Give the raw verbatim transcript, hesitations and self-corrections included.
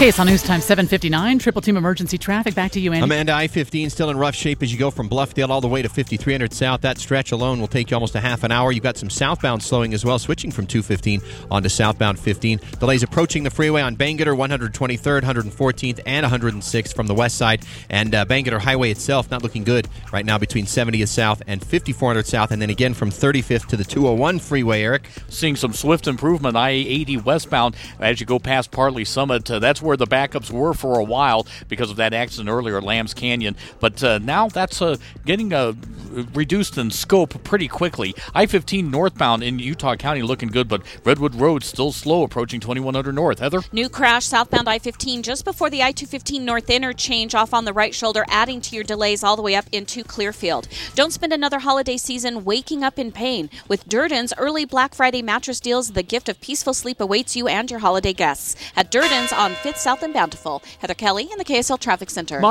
K S L News Time seven fifty-nine. Triple Team Emergency Traffic. Back to you, Andy. Amanda, I fifteen still in rough shape as you go from Bluffdale all the way to fifty-three hundred South. That stretch alone will take you almost a half an hour. You've got some southbound slowing as well, switching from two fifteen onto southbound fifteen. Delays approaching the freeway on Bangerter, one twenty-third, one fourteenth, and one hundred sixth from the west side. And uh, Bangerter Highway itself not looking good right now between seventieth South and fifty-four hundred South. And then again from thirty-fifth to the two oh one freeway, Eric. Seeing some swift improvement, I eighty westbound as you go past Partly Summit. Uh, that's where the backups were for a while because of that accident earlier at Lambs Canyon. But uh, now that's uh, getting uh, reduced in scope pretty quickly. I fifteen northbound in Utah County looking good, but Redwood Road still slow approaching twenty-one hundred north. Heather? New crash southbound I fifteen just before the I two fifteen north interchange off on the right shoulder, adding to your delays all the way up into Clearfield. Don't spend another holiday season waking up in pain. With Durden's early Black Friday mattress deals, the gift of peaceful sleep awaits you and your holiday guests at Durden's on fifth South and Bountiful. Heather Kelly in the K S L Traffic Center.